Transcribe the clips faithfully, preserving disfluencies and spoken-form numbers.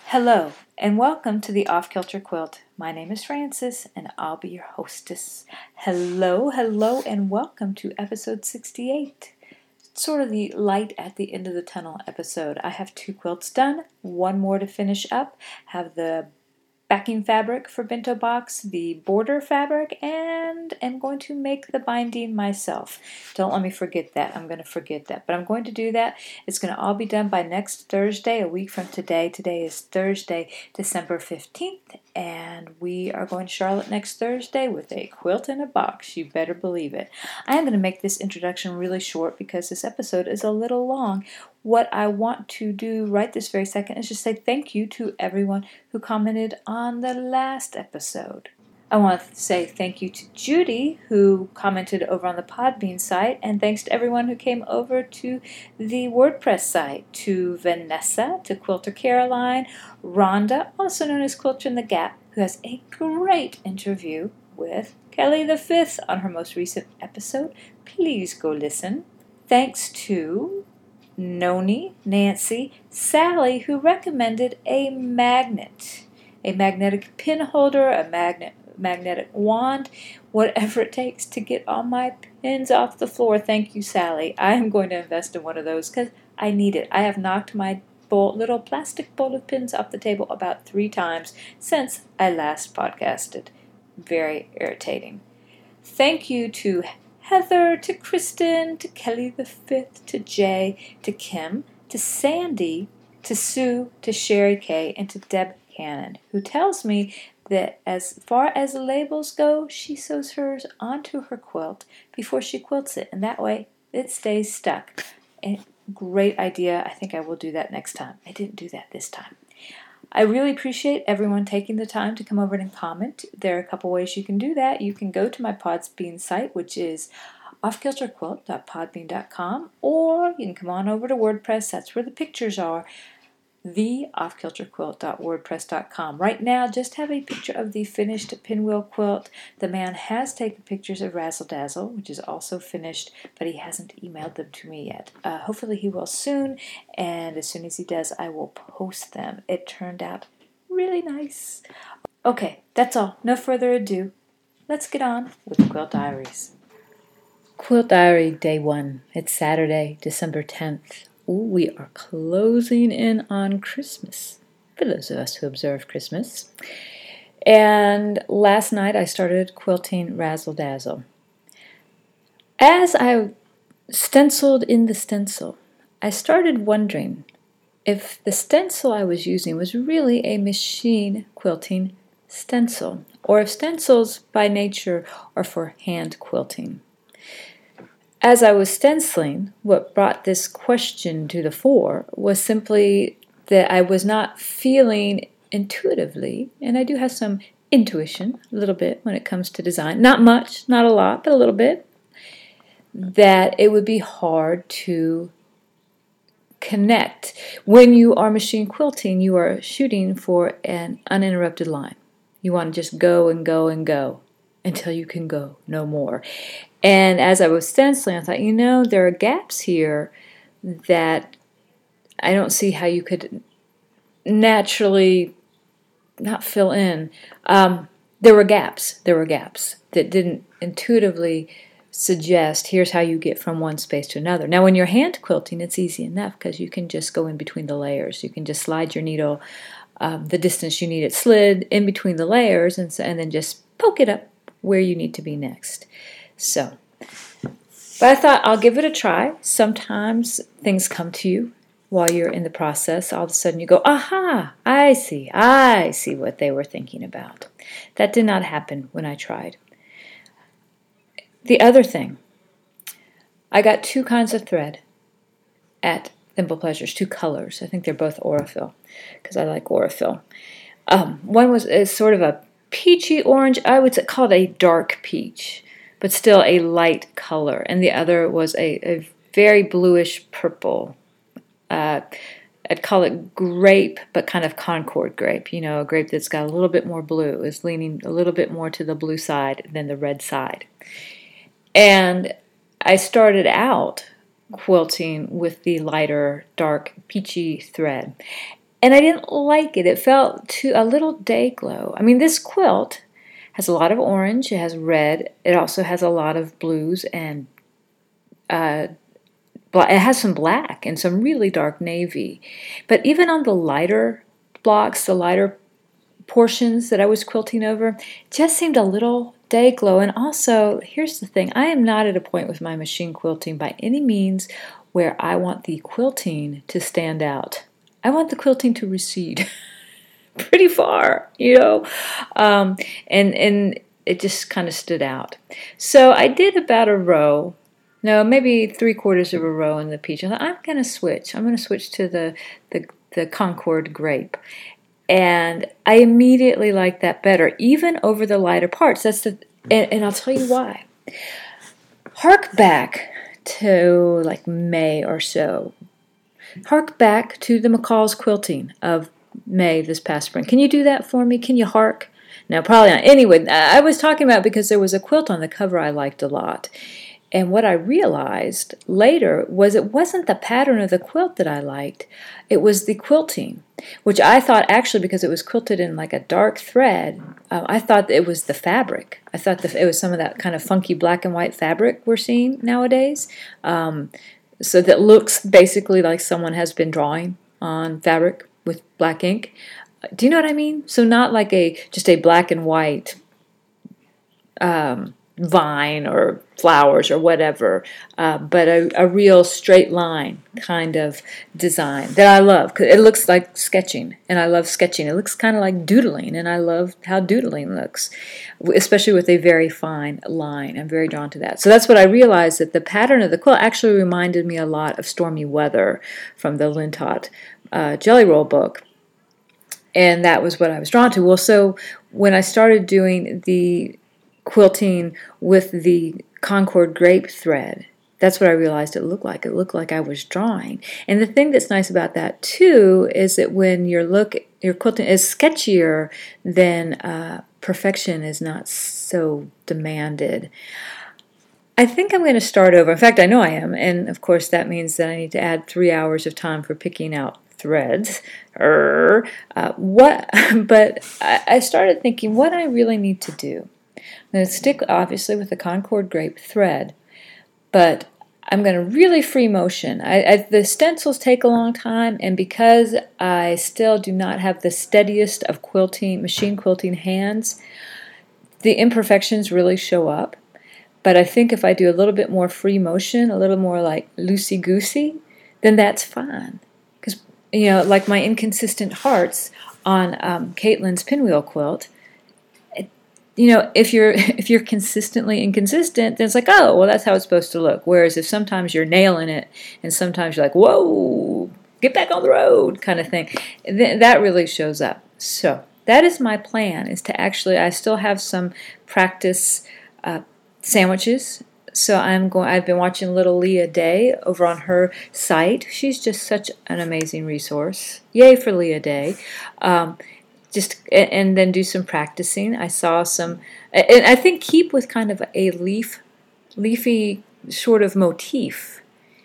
Hello, and welcome to the Off Kilter Quilt. My name is Frances, and I'll be your hostess. Hello, hello, and welcome to episode sixty-eight. Sort of the light at the end of the tunnel episode. I have two quilts done, one more to finish up. Have the backing fabric for Bento Box, the border fabric, and I'm going to make the binding myself. Don't let me forget that. I'm going to forget that. But I'm going to do that. It's going to all be done by next Thursday, a week from today. Today is Thursday, December fifteenth, and we are going to Charlotte next Thursday with a quilt in a box. You better believe it. I am going to make this introduction really short because this episode is a little long. What I want to do right this very second is just say thank you to everyone who commented on the last episode. I want to say thank you to Judy, who commented over on the Podbean site, and thanks to everyone who came over to the WordPress site, to Vanessa, to Quilter Caroline, Rhonda, also known as Quilter in the Gap, who has a great interview with Kelly the Fifth on her most recent episode. Please go listen. Thanks to Noni, Nancy, Sally, who recommended a magnet, a magnetic pin holder, a magnet, magnetic wand, whatever it takes to get all my pins off the floor. Thank you, Sally. I am going to invest in one of those because I need it. I have knocked my bowl, little plastic bowl of pins off the table about three times since I last podcasted. Very irritating. Thank you to Heather, to Kristen, to Kelly the Fifth, to Jay, to Kim, to Sandy, to Sue, to Sherry Kay, and to Deb Cannon, who tells me that as far as labels go, she sews hers onto her quilt before she quilts it, and that way it stays stuck. A great idea. I think I will do that next time. I didn't do that this time. I really appreciate everyone taking the time to come over and comment. There are a couple ways you can do that. You can go to my Podbean site, which is off kilter quilt dot podbean dot com, or you can come on over to WordPress. That's where the pictures are, the off kilter quilt dot wordpress dot com. Right now, just have a picture of the finished pinwheel quilt. The man has taken pictures of Razzle Dazzle, which is also finished, but he hasn't emailed them to me yet. Uh, hopefully he will soon, and as soon as he does, I will post them. It turned out really nice. Okay, that's all. No further ado. Let's get on with the Quilt Diaries. Quilt Diary Day one. It's Saturday, December tenth. Ooh, we are closing in on Christmas, for those of us who observe Christmas. And last night I started quilting Razzle Dazzle. As I stenciled in the stencil, I started wondering if the stencil I was using was really a machine quilting stencil, or if stencils by nature are for hand quilting. As I was stenciling, what brought this question to the fore was simply that I was not feeling intuitively, and I do have some intuition, a little bit, when it comes to design. Not much, not a lot, but a little bit. That it would be hard to connect. When you are machine quilting, you are shooting for an uninterrupted line. You want to just go and go and go until you can go no more. And as I was stenciling, I thought, you know, there are gaps here that I don't see how you could naturally not fill in. Um, there were gaps. There were gaps that didn't intuitively suggest here's how you get from one space to another. Now, when you're hand quilting, it's easy enough because you can just go in between the layers. You can just slide your needle um, the distance you need it slid in between the layers, and, so, and then just poke it up where you need to be next. So, but I thought I'll give it a try. Sometimes things come to you while you're in the process. All of a sudden you go, aha, I see, I see what they were thinking about. That did not happen when I tried. The other thing, I got two kinds of thread at Thimble Pleasures, two colors. I think they're both Aurifil because I like Aurifil. Um, one was is sort of a peachy orange. I would call it a dark peach, but still a light color. And the other was a, a very bluish purple. Uh, I'd call it grape, but kind of Concord grape. You know, a grape that's got a little bit more blue, is leaning a little bit more to the blue side than the red side. And I started out quilting with the lighter, dark, peachy thread. And I didn't like it. It felt too a little day glow. I mean, this quilt has a lot of orange. It has red. It also has a lot of blues and uh, it has some black and some really dark navy. But even on the lighter blocks, the lighter portions that I was quilting over, it just seemed a little day glow. And also, here's the thing, I am not at a point with my machine quilting by any means where I want the quilting to stand out. I want the quilting to recede pretty far, you know, um, and and it just kind of stood out. So I did about a row, no, maybe three quarters of a row in the peach. I thought, I'm going to switch. I'm going to switch to the, the the Concord grape. And I immediately liked that better, even over the lighter parts. That's the, and, and I'll tell you why. Hark back to like May or so. Hark back to the McCall's quilting of May this past spring. Can you do that for me? Can you hark? No, probably not. Anyway, I was talking about because there was a quilt on the cover I liked a lot. And what I realized later was it wasn't the pattern of the quilt that I liked. It was the quilting, which I thought actually because it was quilted in like a dark thread, uh, I thought it was the fabric. I thought that it was some of that kind of funky black and white fabric we're seeing nowadays. Um, so that looks basically like someone has been drawing on fabric with black ink. Do you know what I mean? So not like a just a black and white um, vine or flowers or whatever, uh, but a, a real straight line kind of design that I love. 'Cause it looks like sketching, and I love sketching. It looks kind of like doodling, and I love how doodling looks, especially with a very fine line. I'm very drawn to that. So that's what I realized, that the pattern of the quilt actually reminded me a lot of Stormy Weather from the Lintott uh, Jelly Roll book. And that was what I was drawn to. Well, so when I started doing the quilting with the Concord grape thread, that's what I realized it looked like. It looked like I was drawing. And the thing that's nice about that too is that when your look, your quilting is sketchier, then uh, perfection is not so demanded. I think I'm going to start over. In fact, I know I am. And of course, that means that I need to add three hours of time for picking out threads. Uh, what? But I, I started thinking what I really need to do. I'm going to stick, obviously, with the Concord grape thread, but I'm going to really free motion. I, I, the stencils take a long time, and because I still do not have the steadiest of quilting, machine quilting hands, the imperfections really show up. But I think if I do a little bit more free motion, a little more like loosey-goosey, then that's fine. Because, you know, like my inconsistent hearts on um, Caitlin's pinwheel quilt, you know, if you're if you're consistently inconsistent, then it's like, oh, well, that's how it's supposed to look. Whereas if sometimes you're nailing it, and sometimes you're like, whoa, get back on the road, kind of thing, th- that really shows up. So that is my plan. Is to actually, I still have some practice uh, sandwiches. So I'm going. I've been watching Little Leah Day over on her site. She's just such an amazing resource. Yay for Leah Day. Um, Just and then do some practicing. I saw some, and I think keep with kind of a leaf, leafy sort of motif,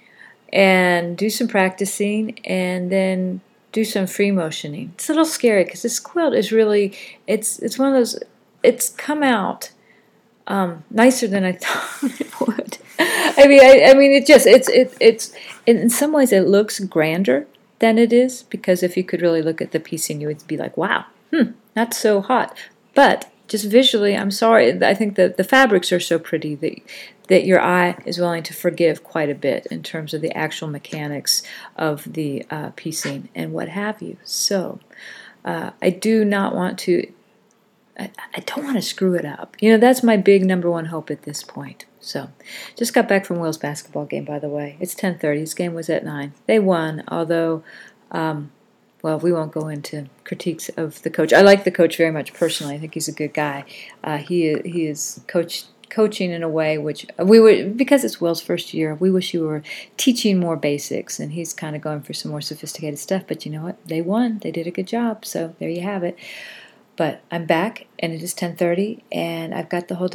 and do some practicing, and then do some free motioning. It's a little scary because this quilt is really, it's it's one of those. It's come out um, nicer than I thought it would. I mean, I, I mean, it just it's it it's in some ways it looks grander than it is, because if you could really look at the piecing, you would be like, wow, hmm, that's so hot. But just visually, I'm sorry, I think that the fabrics are so pretty that, that your eye is willing to forgive quite a bit in terms of the actual mechanics of the uh, piecing and what have you. So uh, I do not want to, I, I don't want to screw it up. You know, that's my big number one hope at this point. So, just got back from Will's basketball game, by the way. It's ten thirty. His game was at nine. They won, although, um, well, we won't go into critiques of the coach. I like the coach very much personally. I think he's a good guy. Uh, he he is coach, coaching in a way which we would, because it's Will's first year, we wish you were teaching more basics, and he's kind of going for some more sophisticated stuff. But you know what? They won. They did a good job, so there you have it. But I'm back, and it is ten thirty, and I've got the whole day.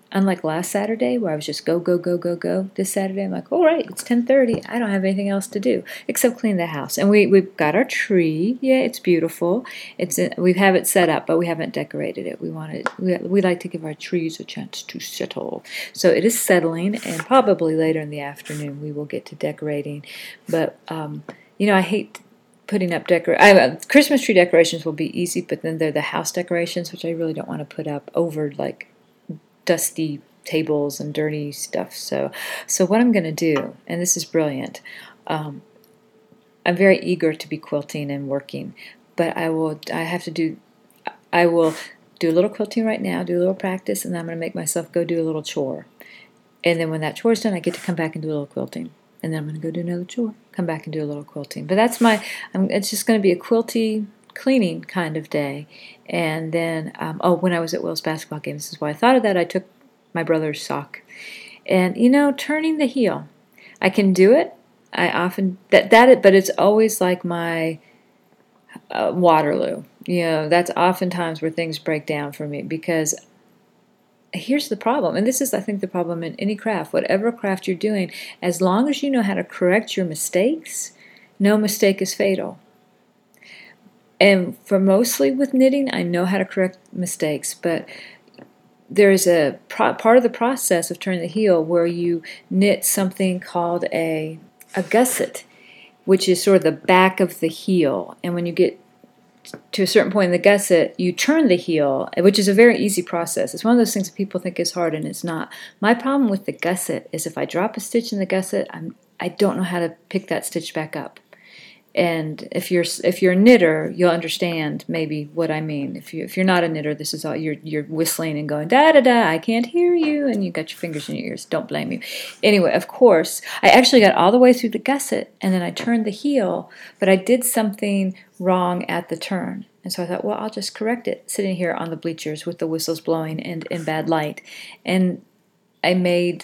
unlike last Saturday where I was just go, go, go, go, go, this Saturday I'm like, all right, it's ten thirty. I don't have anything else to do except clean the house. And we, we've got our tree. Yeah, it's beautiful. It's we have it set up, but we haven't decorated it. We wanted we, we like to give our trees a chance to settle. So it is settling, and probably later in the afternoon we will get to decorating. But, um, you know, I hate putting up decor. I, uh, Christmas tree decorations will be easy, but then they're the house decorations, which I really don't want to put up over, like, dusty tables and dirty stuff. So, so what I'm going to do, and this is brilliant, um, I'm very eager to be quilting and working, but I will. I have to do. I will do a little quilting right now, do a little practice, and then I'm going to make myself go do a little chore. And then when that chore is done, I get to come back and do a little quilting. And then I'm going to go do another chore, come back and do a little quilting. But that's my. I'm, it's just going to be a quilty cleaning kind of day. And then, um, oh, when I was at Will's basketball game, this is why I thought of that. I took my brother's sock, and you know, turning the heel, I can do it. I often that that, but it's always like my uh, Waterloo. You know, that's oftentimes where things break down for me, because here's the problem, and this is, I think, the problem in any craft, whatever craft you're doing, as long as you know how to correct your mistakes, no mistake is fatal. And for mostly with knitting, I know how to correct mistakes, but there's a pro- part of the process of turning the heel where you knit something called a, a gusset, which is sort of the back of the heel. And when you get to a certain point in the gusset, you turn the heel, which is a very easy process. It's one of those things that people think is hard, and it's not. My problem with the gusset is if I drop a stitch in the gusset, I'm, I don't know how to pick that stitch back up. And if you're if you're a knitter, you'll understand maybe what I mean. If you if you're not a knitter, this is all you're you're whistling and going da da da. I can't hear you, and you got your fingers in your ears. Don't blame you. Anyway, of course, I actually got all the way through the gusset, and then I turned the heel, but I did something wrong at the turn, and so I thought, well, I'll just correct it, sitting here on the bleachers with the whistles blowing and in bad light, and I made.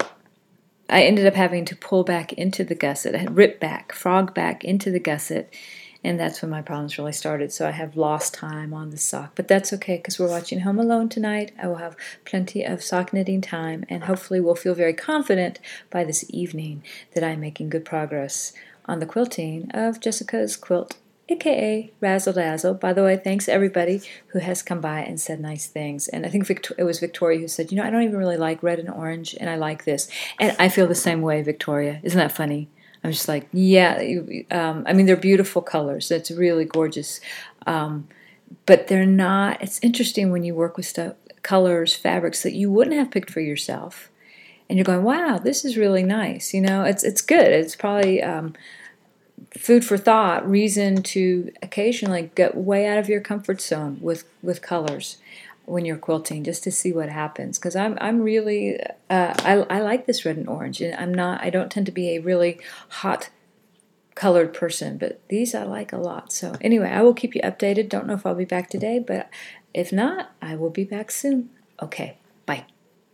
I ended up having to pull back into the gusset. I had ripped back, frog back into the gusset, and that's when my problems really started. So I have lost time on the sock. But that's okay, because we're watching Home Alone tonight. I will have plenty of sock knitting time, and hopefully we'll feel very confident by this evening that I'm making good progress on the quilting of Jessica's quilt, a k a. Razzle Dazzle. By the way, thanks everybody who has come by and said nice things. And I think Victor- it was Victoria who said, you know, I don't even really like red and orange, and I like this. And I feel the same way, Victoria. Isn't that funny? I'm just like, yeah. Um, I mean, they're beautiful colors. It's really gorgeous. Um, but they're not, it's interesting when you work with stuff, colors, fabrics that you wouldn't have picked for yourself. And you're going, wow, this is really nice. You know, it's it's good. It's probably... Um, food for thought, reason to occasionally get way out of your comfort zone with, with colors when you're quilting, just to see what happens. Because I'm I'm really uh, I I like this red and orange, and I'm not I don't tend to be a really hot colored person, but these I like a lot. So anyway, I will keep you updated. Don't know if I'll be back today, but if not, I will be back soon. Okay, bye.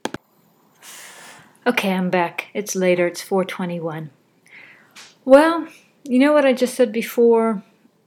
Okay, I'm back. It's later. It's four twenty-one. Well, you know what I just said before?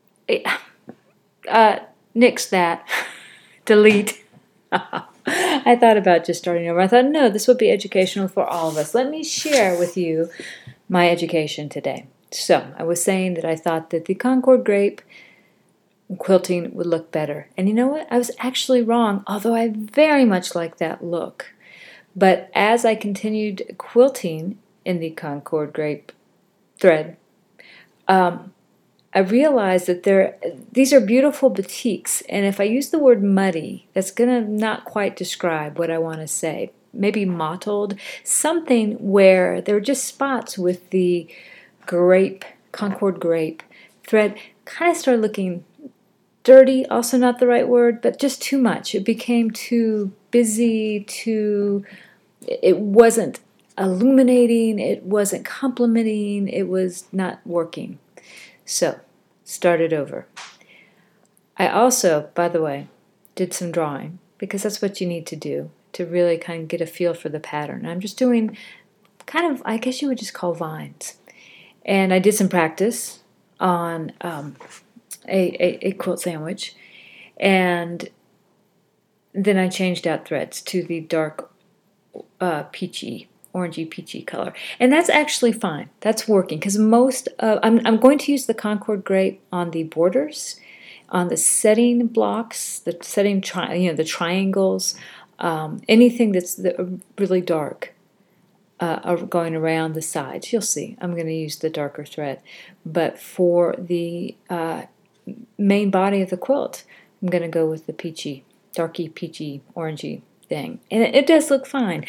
Uh, nix that. Delete. I thought about just starting over. I thought, no, this will be educational for all of us. Let me share with you my education today. So, I was saying that I thought that the Concord grape quilting would look better. And you know what? I was actually wrong, although I very much like that look. But as I continued quilting in the Concord grape thread, um, I realized that there, these are beautiful batiks, and if I use the word muddy, that's going to not quite describe what I want to say. Maybe mottled, something where there were just spots with the grape, Concord grape thread, kind of started looking dirty, also not the right word, but just too much. It became too busy, too, it wasn't illuminating, it wasn't complementing, it was not working. So, started over. I also, by the way, did some drawing, because that's what you need to do to really kind of get a feel for the pattern. I'm just doing kind of, I guess you would just call vines. And I did some practice on um, a, a, a quilt sandwich, and then I changed out threads to the dark uh, peachy, orangey peachy color. And that's actually fine. That's working because most of, I'm, I'm going to use the Concord grape on the borders, on the setting blocks, the setting, tri- you know, the triangles, um, anything that's the, really dark. Uh, going around the sides. You'll see. I'm going to use the darker thread. But for the uh, main body of the quilt, I'm going to go with the peachy, darky, peachy, orangey thing. And it, it does look fine.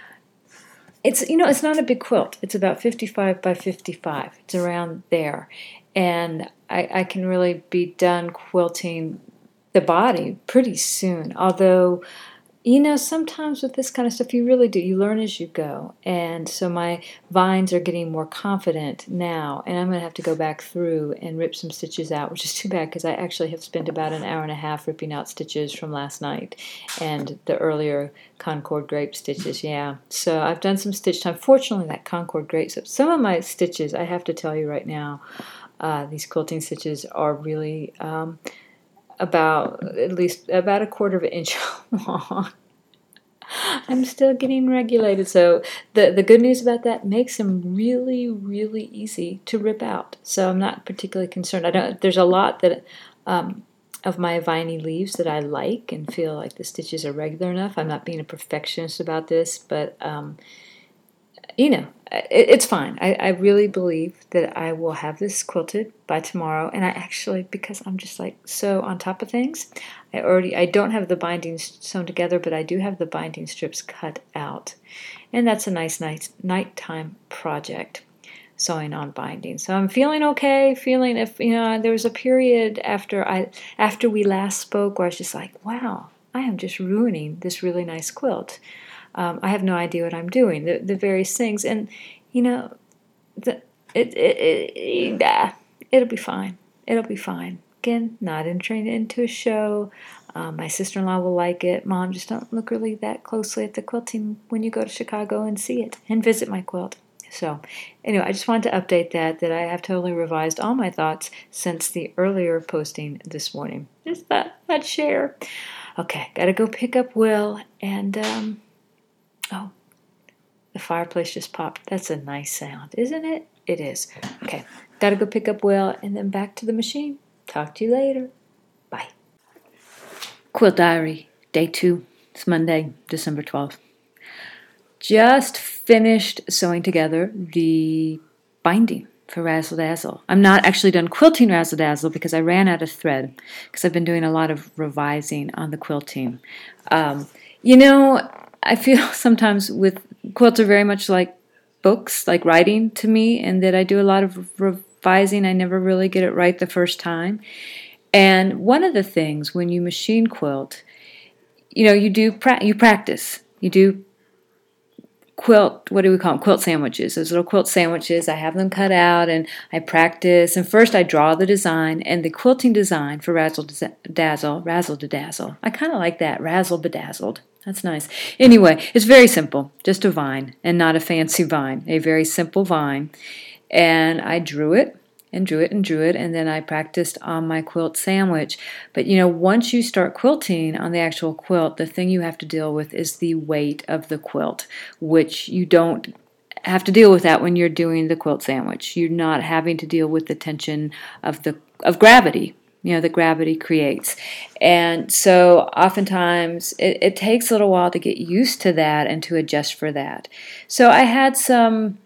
It's, you know, it's not a big quilt. It's about fifty-five by fifty-five. It's around there. And I, I can really be done quilting the body pretty soon. Although, you know, sometimes with this kind of stuff, you really do. You learn as you go. And so my vines are getting more confident now. And I'm going to have to go back through and rip some stitches out, which is too bad because I actually have spent about an hour and a half ripping out stitches from last night and the earlier Concord grape stitches. Yeah. So I've done some stitch time. Fortunately, that Concord grape, so some of my stitches, I have to tell you right now, uh, these quilting stitches are really... Um, about at least about a quarter of an inch long. I'm still getting regulated. So the, the good news about that makes them really, really easy to rip out. So I'm not particularly concerned. I don't. There's a lot that um, of my viney leaves that I like and feel like the stitches are regular enough. I'm not being a perfectionist about this, but um, you know, it, it's fine. I, I really believe that I will have this quilted by tomorrow. And I actually, because I'm just like so on top of things, I already, I don't have the bindings sewn together, but I do have the binding strips cut out. And that's a nice night, nighttime project, sewing on binding. So I'm feeling okay, feeling if, you know, there was a period after I, after we last spoke where I was just like, wow, I am just ruining this really nice quilt. Um, I have no idea what I'm doing, the, the various things. And, you know, the, it, it, it, it, it'll be fine. It'll be fine. Again, not entering into a show. Um, my sister-in-law will like it. Mom, just don't look really that closely at the quilting when you go to Chicago and see it and visit my quilt. So, anyway, I just wanted to update that, that I have totally revised all my thoughts since the earlier posting this morning. Just that, that share. Okay, got to go pick up Will and... Um, Oh, the fireplace just popped. That's a nice sound, isn't it? It is. Okay, gotta go pick up Will and then back to the machine. Talk to you later. Bye. Quilt Diary, day two. It's Monday, December twelfth. Just finished sewing together the binding for Razzle Dazzle. I'm not actually done quilting Razzle Dazzle because I ran out of thread because I've been doing a lot of revising on the quilting. Um, you know... I feel sometimes with quilts are very much like books, like writing to me, and that I do a lot of revising. I never really get it right the first time. And one of the things when you machine quilt, you know, you do pra- you practice. You do quilt, what do we call them? Quilt sandwiches. Those little quilt sandwiches, I have them cut out and I practice. And first I draw the design, and the quilting design for Razzle Dazzle, Razzle Dazzle. I kind of like that, Razzle Bedazzled. That's nice. Anyway, it's very simple. Just a vine and not a fancy vine. A very simple vine. And I drew it and drew it and drew it. And then I practiced on my quilt sandwich. But, you know, once you start quilting on the actual quilt, the thing you have to deal with is the weight of the quilt, which you don't have to deal with that when you're doing the quilt sandwich. You're not having to deal with the tension of the of gravity. You know, that gravity creates. And so oftentimes it, it takes a little while to get used to that and to adjust for that. So I had some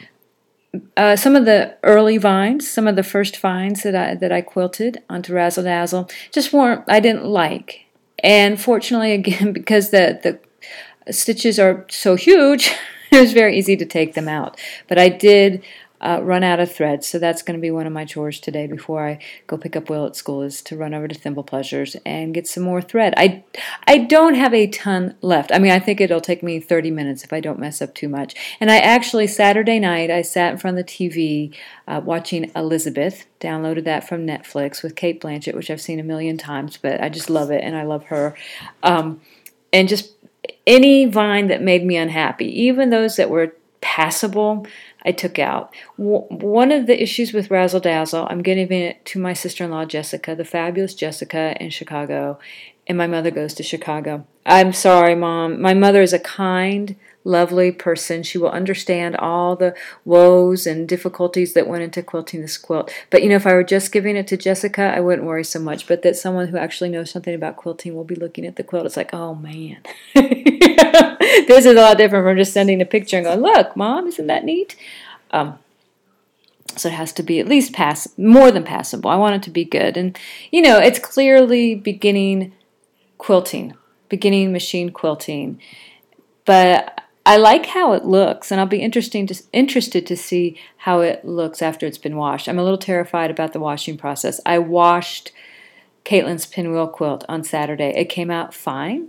uh, some of the early vines, some of the first vines that I that I quilted onto Razzle Dazzle just weren't, I didn't like. And fortunately, again, because the, the stitches are so huge, it was very easy to take them out. But I did Uh, run out of thread, so that's going to be one of my chores today before I go pick up Will at school, is to run over to Thimble Pleasures and get some more thread. I, I don't have a ton left. I mean, I think it'll take me thirty minutes if I don't mess up too much. And I actually, Saturday night, I sat in front of the T V uh, watching Elizabeth, downloaded that from Netflix with Cate Blanchett, which I've seen a million times, but I just love it, and I love her. Um, and just any vine that made me unhappy, even those that were passable, I took out. W- one of the issues with Razzle Dazzle, I'm giving it to my sister-in-law, Jessica, the fabulous Jessica in Chicago, and my mother goes to Chicago. I'm sorry, Mom. My mother is a kind, lovely person. She will understand all the woes and difficulties that went into quilting this quilt. But, you know, if I were just giving it to Jessica, I wouldn't worry so much. But that someone who actually knows something about quilting will be looking at the quilt. It's like, oh, man. This is a lot different from just sending a picture and going, look, Mom, isn't that neat? Um, so it has to be at least pass, more than passable. I want it to be good. And, you know, it's clearly beginning quilting, beginning machine quilting. But I like how it looks, and I'll be interesting to, interested to see how it looks after it's been washed. I'm a little terrified about the washing process. I washed Caitlin's pinwheel quilt on Saturday. It came out fine.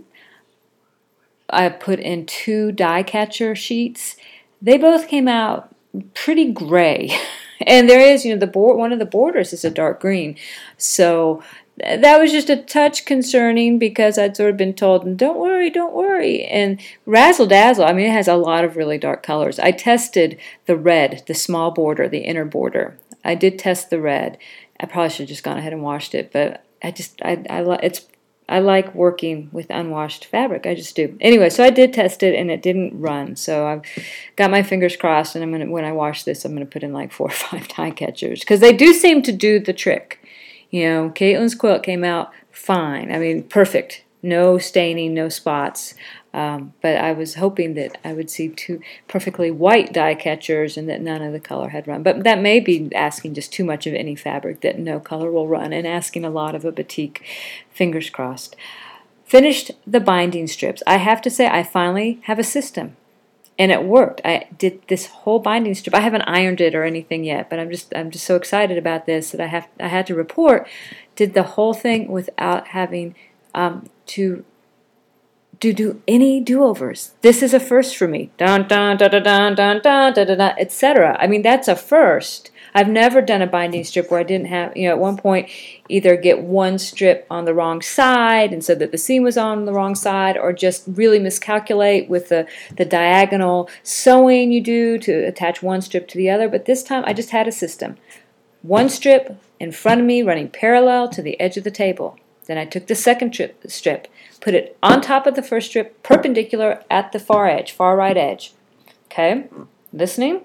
I put in two die catcher sheets. They both came out pretty gray. And there is, you know, the board, one of the borders is a dark green. So that was just a touch concerning because I'd sort of been told, don't worry, don't worry. And Razzle Dazzle, I mean, it has a lot of really dark colors. I tested the red, the small border, the inner border. I did test the red. I probably should have just gone ahead and washed it, but I just, I, I, it's, I like working with unwashed fabric. I just do. Anyway, so I did test it, and it didn't run. So I've got my fingers crossed, and I'm gonna, when I wash this, I'm going to put in like four or five die catchers because they do seem to do the trick. You know, Caitlin's quilt came out fine. I mean, perfect. No staining, no spots. Um, but I was hoping that I would see two perfectly white die catchers and that none of the color had run. But that may be asking just too much of any fabric, that no color will run, and asking a lot of a batik. Fingers crossed. Finished the binding strips. I have to say I finally have a system. And it worked. I did this whole binding strip. I haven't ironed it or anything yet, but I'm just I'm just so excited about this that I have I had to report. Did the whole thing without having um, to to do any do-overs. This is a first for me. Dun dun dun dun dun dun dun dun dun, et cetera. I mean, that's a first. I've never done a binding strip where I didn't have, you know, at one point either get one strip on the wrong side and so that the seam was on the wrong side, or just really miscalculate with the, the diagonal sewing you do to attach one strip to the other. But this time I just had a system. One strip in front of me running parallel to the edge of the table. Then I took the second strip, strip, put it on top of the first strip, perpendicular at the far edge, far right edge. Okay, listening?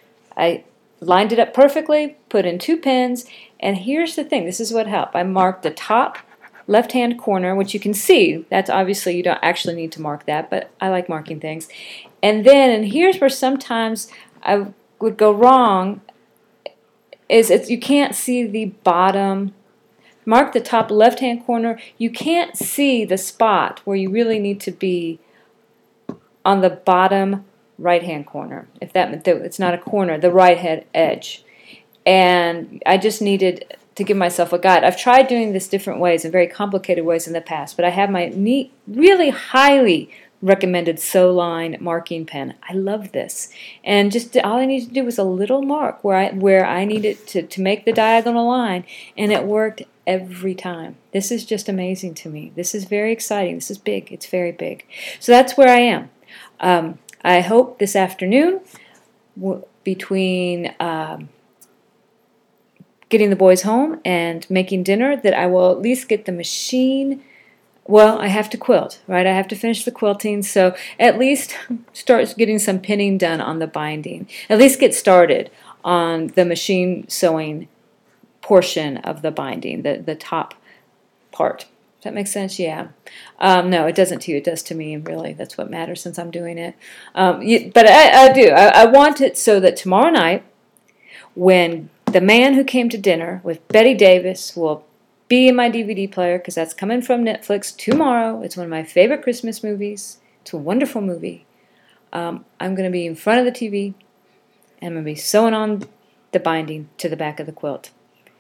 I lined it up perfectly, put in two pins, and here's the thing. This is what helped. I marked the top left-hand corner, which you can see. That's obviously, you don't actually need to mark that, but I like marking things. And then, and here's where sometimes I would go wrong, is it's, you can't see the bottom. Mark the top left-hand corner. You can't see the spot where you really need to be on the bottom right-hand corner. If that, it's not a corner, the right-hand edge. And I just needed to give myself a guide. I've tried doing this different ways, in very complicated ways in the past, but I have my neat, really highly recommended Sewline marking pen. I love this. And just all I needed to do was a little mark where I where I needed to, to make the diagonal line, and it worked every time. This is just amazing to me. This is very exciting. This is big. It's very big. So that's where I am. Um, I hope this afternoon, w- between um, getting the boys home and making dinner, that I will at least get the machine. Well, I have to quilt, right? I have to finish the quilting, so at least start getting some pinning done on the binding. At least get started on the machine sewing portion of the binding, the, the top part. Does that make sense? Yeah. Um, no, it doesn't to you. It does to me, really. That's what matters since I'm doing it. Um, you, but I, I do. I, I want it so that tomorrow night, when the man who came to dinner with Betty Davis will be in my D V D player, because that's coming from Netflix tomorrow. It's one of my favorite Christmas movies. It's a wonderful movie. Um, I'm going to be in front of the T V, and I'm going to be sewing on the binding to the back of the quilt.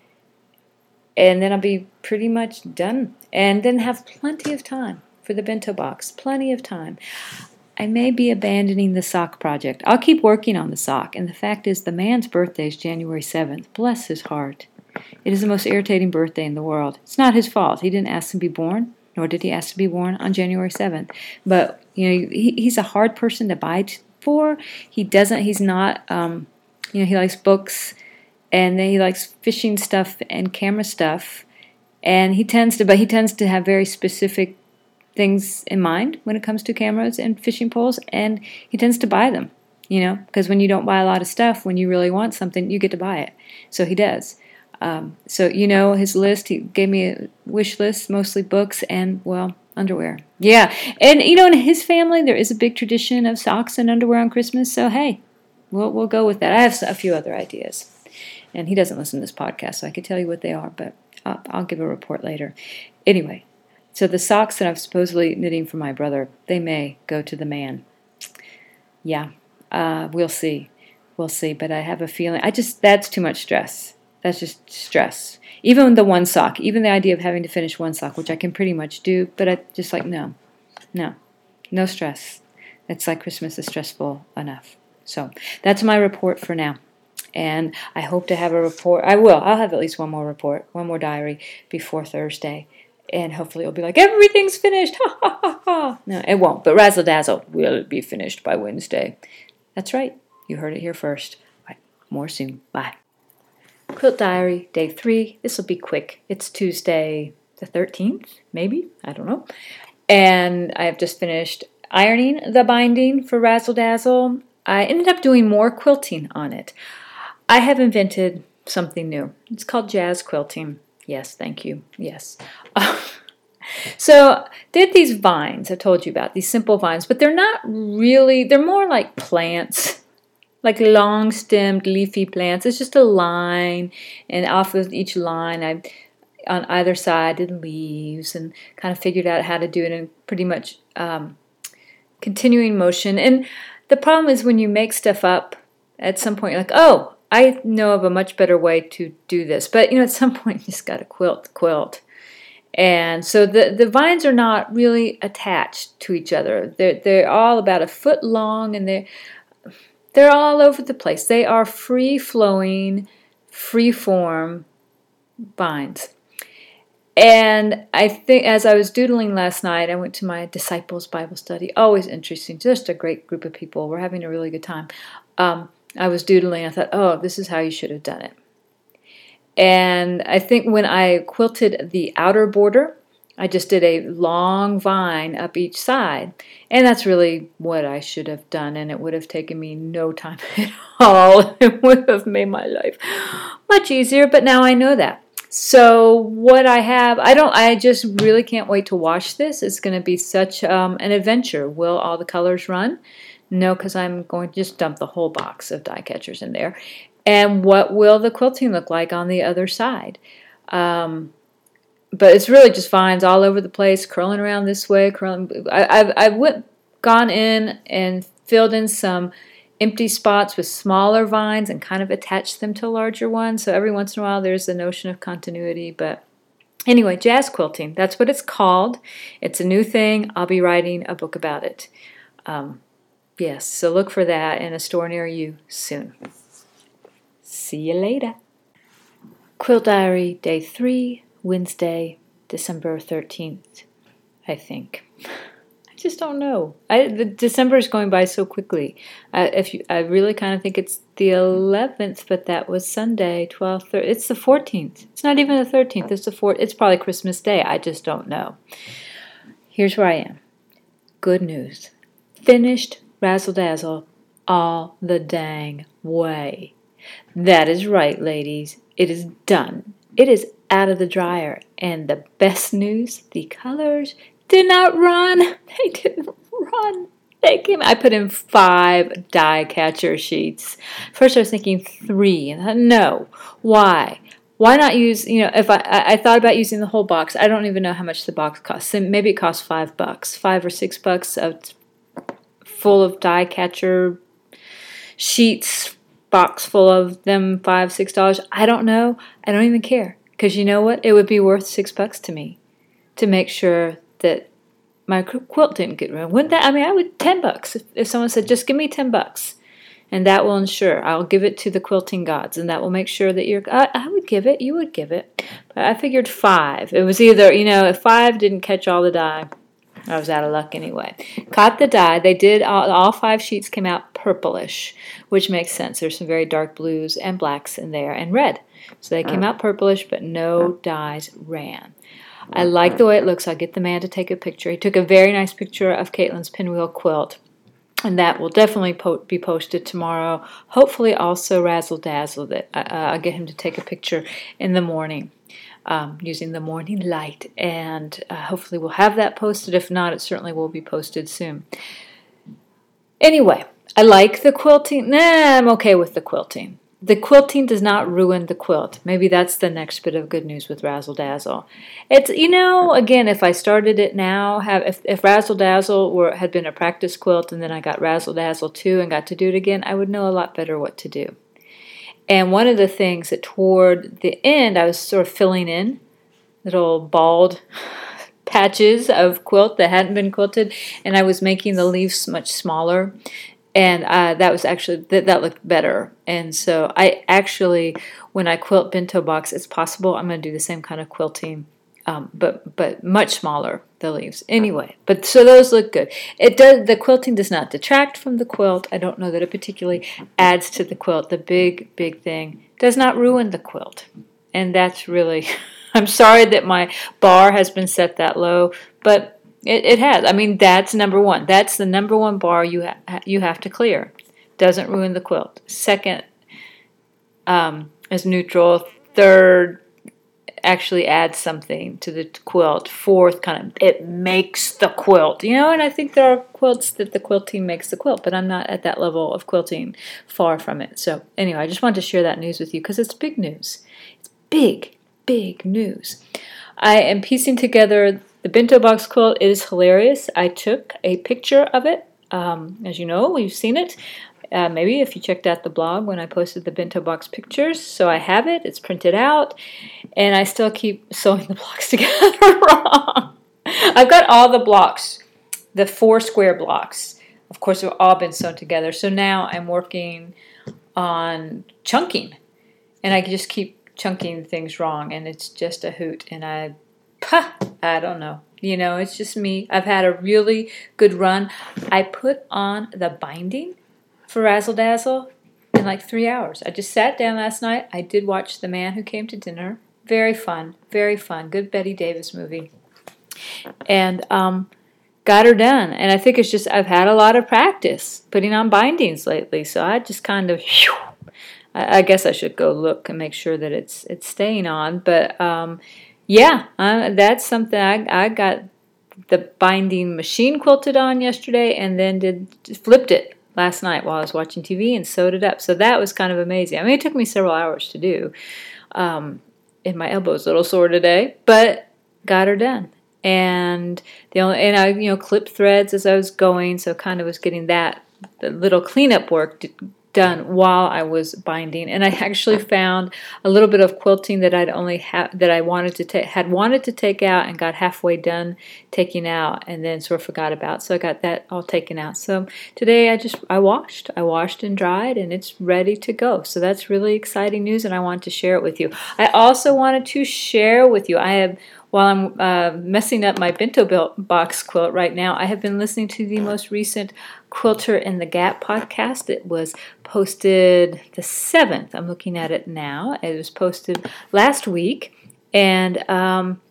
And then I'll be pretty much done. And then have plenty of time for the bento box. Plenty of time. I may be abandoning the sock project. I'll keep working on the sock. And the fact is, the man's birthday is January seventh. Bless his heart. It is the most irritating birthday in the world. It's not his fault. He didn't ask to be born, nor did he ask to be born on January seventh. But, you know, he, he's a hard person to buy for. He doesn't, he's not, um, you know, he likes books, and then he likes fishing stuff and camera stuff. And he tends to, but he tends to have very specific things in mind when it comes to cameras and fishing poles, and he tends to buy them, you know, because when you don't buy a lot of stuff, when you really want something, you get to buy it. So he does. Um, so, you know, his list, he gave me a wish list, mostly books and, well, underwear. Yeah. And, you know, in his family, there is a big tradition of socks and underwear on Christmas. So, hey, we'll, we'll go with that. I have a few other ideas. And he doesn't listen to this podcast, so I could tell you what they are, but I'll, I'll give a report later. Anyway, so the socks that I'm supposedly knitting for my brother, they may go to the man. Yeah, uh, we'll see. We'll see. But I have a feeling, I just, that's too much stress. That's just stress. Even the one sock, even the idea of having to finish one sock, which I can pretty much do, but I just like, no, no, no stress. It's like Christmas is stressful enough. So that's my report for now. And I hope to have a report. I will. I'll have at least one more report, one more diary before Thursday. And hopefully it'll be like, everything's finished. Ha, ha, ha, ha. No, it won't. But Razzle Dazzle will be finished by Wednesday. That's right. You heard it here first. All right. More soon. Bye. Quilt Diary, day three. This will be quick. It's Tuesday the thirteenth, maybe. I don't know. And I have just finished ironing the binding for Razzle Dazzle. I ended up doing more quilting on it. I have invented something new. It's called jazz quilting. Yes, thank you. Yes. Uh, so did these vines I told you about, these simple vines, but they're not really, they're more like plants, like long-stemmed leafy plants. It's just a line, and off of each line, I on either side did leaves and kind of figured out how to do it in pretty much um, continuing motion. And the problem is when you make stuff up, at some point you're like, oh, I know of a much better way to do this. But, you know, at some point you just got to quilt, quilt. And so the, the vines are not really attached to each other. They're, they're all about a foot long, and they're, they're all over the place. They are free-flowing, free-form vines. And I think as I was doodling last night, I went to my Disciples Bible study. Always interesting. Just a great group of people. We're having a really good time. Um, I was doodling. I thought, oh, this is how you should have done it. And I think when I quilted the outer border, I just did a long vine up each side. And that's really what I should have done. And it would have taken me no time at all. It would have made my life much easier. But now I know that. So what I have, I don't, I just really can't wait to wash this. It's going to be such um, an adventure. Will all the colors run? No, because I'm going to just dump the whole box of die catchers in there. And what will the quilting look like on the other side? Um, but it's really just vines all over the place, curling around this way, curling. I, I've, I've went, gone in and filled in some empty spots with smaller vines and kind of attach them to larger ones. So every once in a while there's the notion of continuity. But anyway, jazz quilting, that's what it's called. It's a new thing. I'll be writing a book about it. Um, yes, so look for that in a store near you soon. See you later. Quilt Diary, day three, Wednesday, December thirteenth, I think. I just don't know. I, the December is going by so quickly. I, if you, I really kind of think it's the eleventh, but that was Sunday, twelfth. It's the fourteenth. It's not even the thirteenth. It's the fourth. It's probably Christmas Day. I just don't know. Here's where I am. Good news. Finished Razzle Dazzle all the dang way. That is right, ladies. It is done. It is out of the dryer. And the best news, the colors did not run. They didn't run. They came. I put in five die catcher sheets. First, I was thinking three, and I thought, no. Why? Why not use? You know, if I, I I thought about using the whole box. I don't even know how much the box costs. Maybe it costs five bucks, five or six bucks, of full of die catcher sheets. Box full of them, five, six dollars. I don't know. I don't even care, because you know what? It would be worth six bucks to me to make sure that my quilt didn't get ruined. Wouldn't that? I mean, I would ten bucks if, if someone said, "Just give me ten bucks," and that will ensure I'll give it to the quilting gods, and that will make sure that you're. I, I would give it. You would give it, but I figured five. It was either, you know, if five didn't catch all the die, I was out of luck anyway. Caught the die. They did. All, all five sheets came out purplish, which makes sense. There's some very dark blues and blacks in there, and red. So they came out purplish, but no dies ran. I like the way it looks. I'll get the man to take a picture. He took a very nice picture of Caitlin's pinwheel quilt, and that will definitely po- be posted tomorrow. Hopefully also Razzle Dazzle. That uh, I'll get him to take a picture in the morning um, using the morning light, and uh, hopefully we'll have that posted. If not, it certainly will be posted soon. Anyway, I like the quilting. Nah, I'm okay with the quilting. The quilting does not ruin the quilt. Maybe that's the next bit of good news with Razzle Dazzle. It's, you know, again, if I started it now, have if, if Razzle Dazzle were had been a practice quilt and then I got Razzle Dazzle two and got to do it again, I would know a lot better what to do. And one of the things that toward the end, I was sort of filling in little bald patches of quilt that hadn't been quilted, and I was making the leaves much smaller. And uh, that was actually, that, that looked better. And so I actually, when I quilt bento box, it's possible I'm going to do the same kind of quilting, um, but but much smaller, the leaves. Anyway, but so those look good. It does. The quilting does not detract from the quilt. I don't know that it particularly adds to the quilt. The big, big thing does not ruin the quilt. And that's really, I'm sorry that my bar has been set that low, but It, it has. I mean, that's number one. That's the number one bar you ha- you have to clear. Doesn't ruin the quilt. Second um, is neutral. Third actually adds something to the quilt. Fourth, kind of, it makes the quilt. You know, and I think there are quilts that the quilting makes the quilt, but I'm not at that level of quilting, far from it. So anyway, I just wanted to share that news with you because it's big news. It's big, big news. I am piecing together the bento box quilt. It is hilarious. I took a picture of it. Um, as you know, you've seen it. Uh, maybe if you checked out the blog when I posted the bento box pictures. So I have it. It's printed out. And I still keep sewing the blocks together wrong. I've got all the blocks, the four square blocks. Of course, they've all been sewn together. So now I'm working on chunking. And I just keep chunking things wrong. And it's just a hoot. And I... Puh, I don't know. You know, it's just me. I've had a really good run. I put on the binding for Razzle Dazzle in like three hours. I just sat down last night. I did watch The Man Who Came to Dinner. Very fun. Very fun. Good Bette Davis movie. And um, got her done. And I think it's just I've had a lot of practice putting on bindings lately. So I just kind of... Whew, I, I guess I should go look and make sure that it's it's staying on. But... Um, Yeah, uh, that's something I, I got the binding machine quilted on yesterday and then did flipped it last night while I was watching T V and sewed it up. So that was kind of amazing. I mean, it took me several hours to do. Um, and my elbow's a little sore today, but got her done. And the only and I you know clipped threads as I was going, so kind of was getting that the little cleanup work done while I was binding. And I actually found a little bit of quilting that I'd only ha- that I wanted to ta- had wanted to take out and got halfway done taking out and then sort of forgot about. So I got that all taken out. So today I just I washed. I washed and dried and it's ready to go. So that's really exciting news and I wanted to share it with you. I also wanted to share with you. I have While I'm uh, messing up my bento box quilt right now, I have been listening to the most recent Quilter in the Gap podcast. It was posted the seventh. I'm looking at it now. It was posted last week. And um,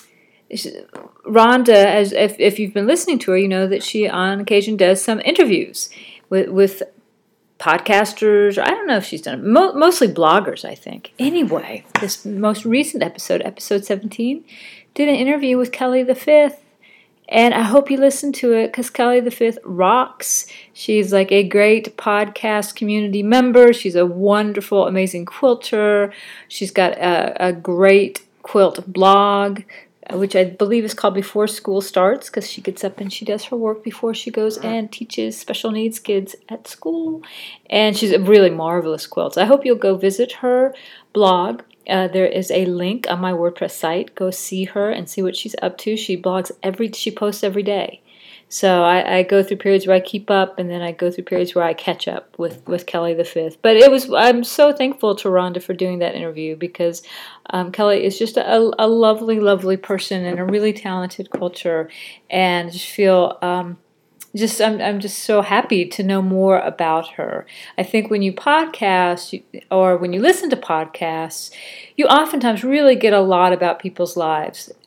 Rhonda, as if, if you've been listening to her, you know that she on occasion does some interviews with, with podcasters. I don't know if she's done it. Mo- mostly bloggers, I think. Anyway, this most recent episode, episode seventeen, did an interview with Kelly the Fifth, and I hope you listen to it because Kelly the Fifth rocks. She's like a great podcast community member. She's a wonderful, amazing quilter. She's got a, a great quilt blog, which I believe is called Before School Starts, because she gets up and she does her work before she goes and teaches special needs kids at school. And she's a really marvelous quilt. I hope you'll go visit her blog. Uh, there is a link on my WordPress site. Go see her and see what she's up to. She blogs every, she posts every day. So I, I go through periods where I keep up, and then I go through periods where I catch up with, with Kelly the Fifth. But it was I'm so thankful to Rhonda for doing that interview because um, Kelly is just a, a lovely, lovely person and a really talented quilter, and I just feel um, just I'm I'm just so happy to know more about her. I think when you podcast or when you listen to podcasts, you oftentimes really get a lot about people's lives.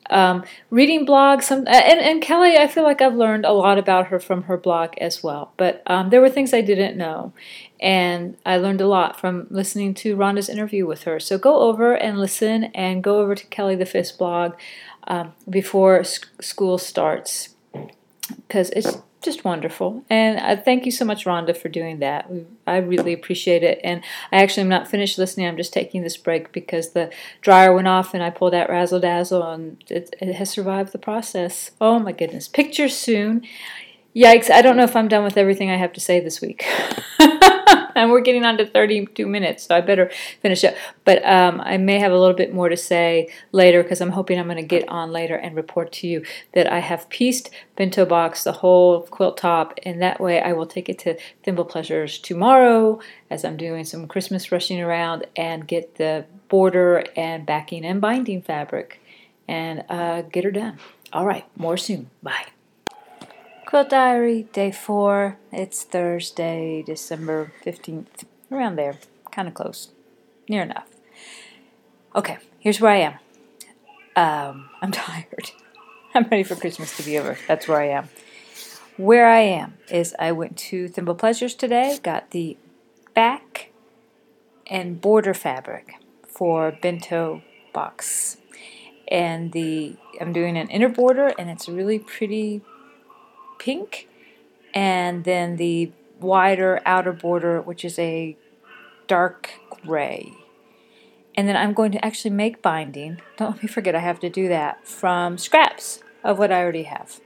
Um, reading blogs, some, and, and Kelly, I feel like I've learned a lot about her from her blog as well. But um, there were things I didn't know, and I learned a lot from listening to Rhonda's interview with her. So go over and listen, and go over to Kelly the Fist blog um, before sc- school starts, because it's just wonderful. And I thank you so much, Rhonda, for doing that. I really appreciate it. And I actually am not finished listening. I'm just taking this break because the dryer went off and I pulled out Razzle Dazzle, and it, it has survived the process. Oh my goodness. Pictures soon. Yikes. I don't know if I'm done with everything I have to say this week. And we're getting on to thirty-two minutes, so I better finish up. But um, I may have a little bit more to say later, because I'm hoping I'm going to get on later and report to you that I have pieced Bento Box, the whole quilt top, and that way I will take it to Thimble Pleasures tomorrow as I'm doing some Christmas rushing around, and get the border and backing and binding fabric and uh, get her done. All right, more soon. Bye. Quilt Diary, day four. It's Thursday, December fifteenth. Around there. Kind of close. Near enough. Okay, here's where I am. Um, I'm tired. I'm ready for Christmas to be over. That's where I am. Where I am is I went to Thimble Pleasures today, got the back and border fabric for Bento Box. And the I'm doing an inner border, and it's really pretty pink, and then the wider outer border, which is a dark gray. And then I'm going to actually make binding. Don't let me forget I have to do that from scraps of what I already have.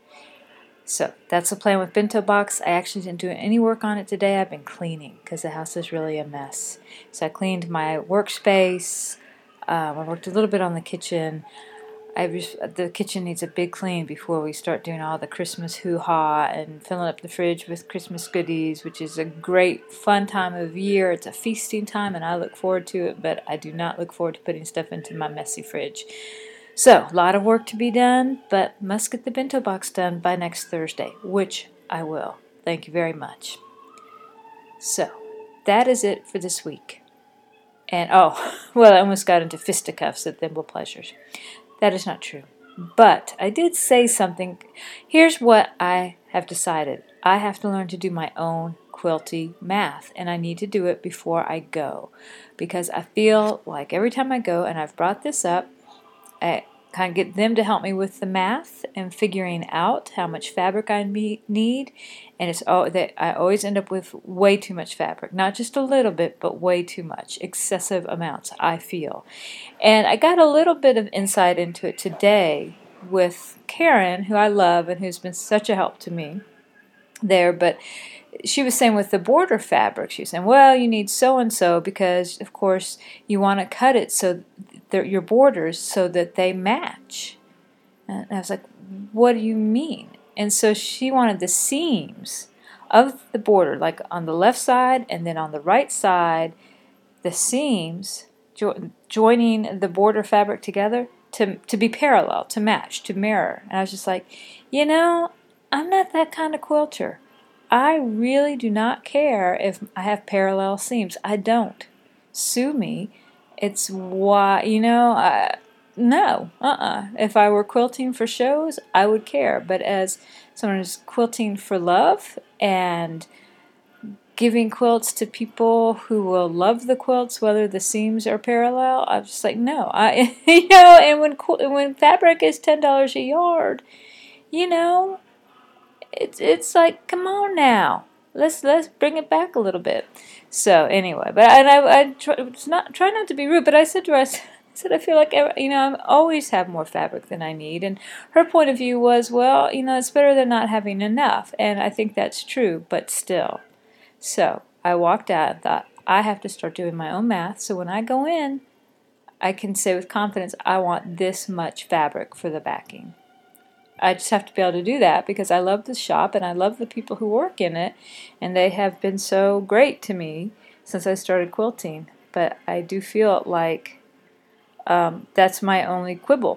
So that's the plan with Bento Box. I actually didn't do any work on it today. I've been cleaning because the house is really a mess. So I cleaned my workspace. Um, I worked a little bit on the kitchen. I just, the kitchen needs a big clean before we start doing all the Christmas hoo-ha and filling up the fridge with Christmas goodies, which is a great, fun time of year. It's a feasting time, and I look forward to it, but I do not look forward to putting stuff into my messy fridge. So, a lot of work to be done, but must get the Bento Box done by next Thursday, which I will. Thank you very much. So, that is it for this week. And, oh, well, I almost got into fisticuffs at Thimble Pleasures. That is not true. But I did say something. Here's what I have decided. I have to learn to do my own quilty math, and I need to do it before I go, because I feel like every time I go, and I've brought this up, I kind of get them to help me with the math and figuring out how much fabric I need, and it's all that I always end up with way too much fabric. Not just a little bit, but way too much. Excessive amounts, I feel. And I got a little bit of insight into it today with Karen, who I love and who's been such a help to me there, but she was saying with the border fabric, she was saying, well, you need so-and-so because, of course, you want to cut it so your borders so that they match. And I was like, what do you mean? And so she wanted the seams of the border, like on the left side and then on the right side, the seams jo- joining the border fabric together to, to be parallel, to match, to mirror. And I was just like, you know, I'm not that kind of quilter. I really do not care if I have parallel seams. I don't. Sue me. It's why, you know, I, no, uh-uh. If I were quilting for shows, I would care. But as someone who's quilting for love and giving quilts to people who will love the quilts, whether the seams are parallel, I'm just like, no. I, you know, and when when fabric is ten dollars a yard, you know, it's it's like, come on now. Let's let's bring it back a little bit. So anyway, but and I I try, it's not try not to be rude, but I said to her, I said I feel like you know I always have more fabric than I need, and her point of view was, well, you know, it's better than not having enough, and I think that's true, but still. So I walked out and thought I have to start doing my own math, so when I go in, I can say with confidence I want this much fabric for the backing. I just have to be able to do that because I love the shop and I love the people who work in it, and they have been so great to me since I started quilting. But I do feel like um, that's my only quibble,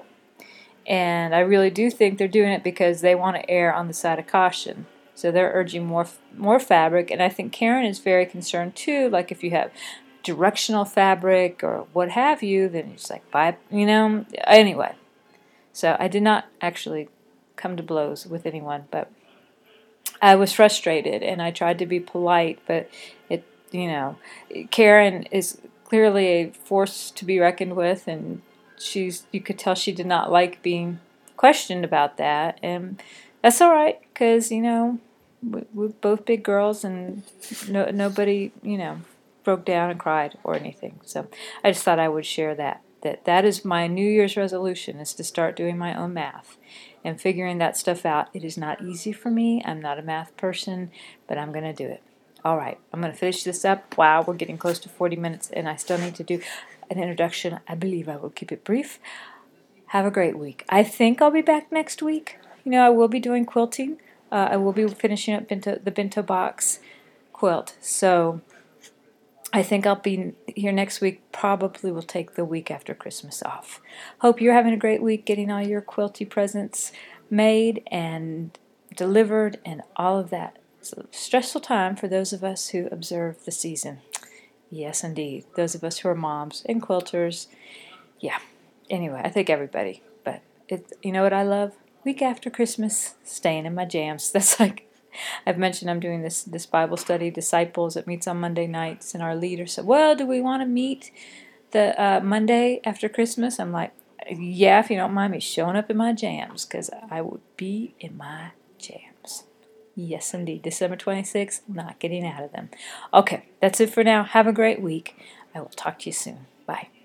and I really do think they're doing it because they want to err on the side of caution. So they're urging more more fabric, and I think Karen is very concerned too. Like if you have directional fabric or what have you, then it's like buy, you know. Anyway. So I did not actually come to blows with anyone, but I was frustrated, and I tried to be polite, but it, you know, Karen is clearly a force to be reckoned with, and she's, you could tell she did not like being questioned about that, and that's all right, because, you know, we, we're both big girls, and no, nobody, you know, broke down and cried or anything. So I just thought I would share that. That that is my New Year's resolution, is to start doing my own math and figuring that stuff out. It is not easy for me. I'm not a math person, but I'm going to do it. All right, I'm going to finish this up. Wow, we're getting close to forty minutes, and I still need to do an introduction. I believe I will keep it brief. Have a great week. I think I'll be back next week. You know, I will be doing quilting. Uh, I will be finishing up bento, the bento box quilt. So I think I'll be here next week. Probably will take the week after Christmas off. Hope you're having a great week, getting all your quilty presents made and delivered and all of that. It's a stressful time for those of us who observe the season. Yes, indeed. Those of us who are moms and quilters. Yeah. Anyway, I think everybody. But it, you know what I love? Week after Christmas, staying in my jams. That's like, I've mentioned I'm doing this this Bible study, Disciples. It meets on Monday nights, and our leader said, well, do we want to meet the uh, Monday after Christmas? I'm like, yeah, if you don't mind me showing up in my jams, because I would be in my jams. Yes, indeed. December twenty-sixth, not getting out of them. Okay, that's it for now. Have a great week. I will talk to you soon. Bye.